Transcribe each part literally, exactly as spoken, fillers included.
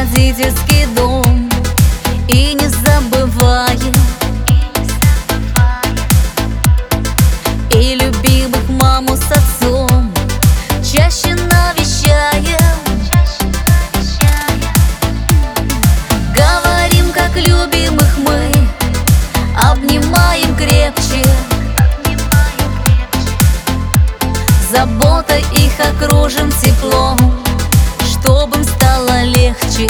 родительский дом и не забываем, и любимых маму с отцом чаще навещаем. Говорим, как любимых мы, обнимаем крепче, заботой их окружим теплом, чтобы им стало легче.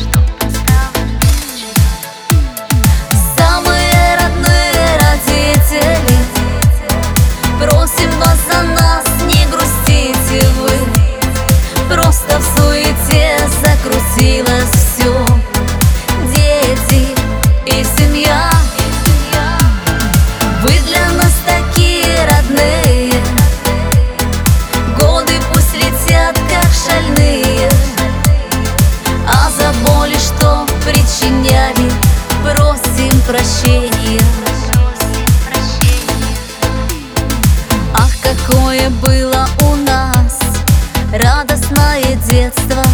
Самые родные родители, просим вас за нас, не грустите вы. Просто в суете закрутилось все. Дети и семья, вы для нас такие родные. Годы пусть летят, как шальные, а за боли, что причиняли, просим прощения. Ах, какое было у нас радостное детство,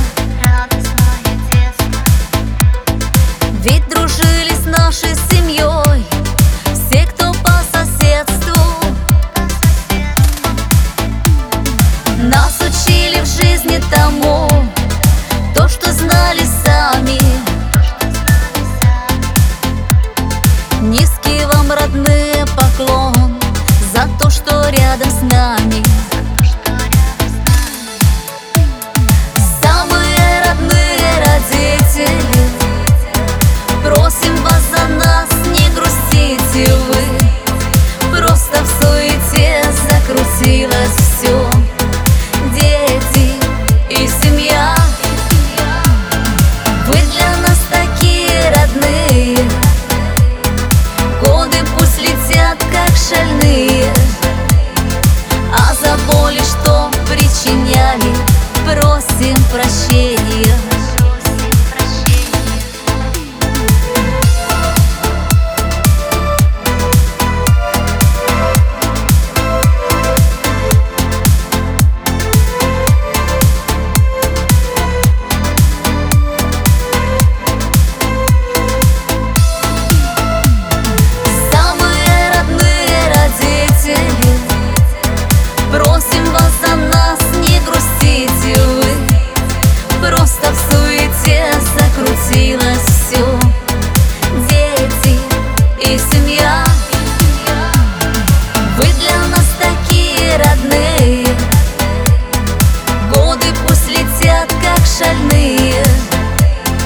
ведь дружили с нашей семьей все, кто по соседству. Нас учили в жизни тому, то, что знали сами. Низкий вам, родные, поклон за то, что рядом с нами. Самые родные родители, просим вас за нас, не грустите вы. Просто в суете закрутилось все. Дети и семья, вы для нас такие родные. Годы пусть летят, как шальные, а за боли, что причиняли, просим прощения. Просим вас за нас, не грустите вы. Просто в суете закрутилось все. Дети и семья, вы для нас такие родные. Годы пусть летят, как шальные,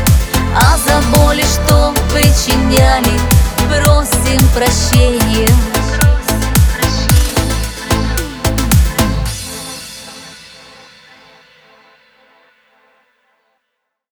а за боли, что причиняли, просим прощения.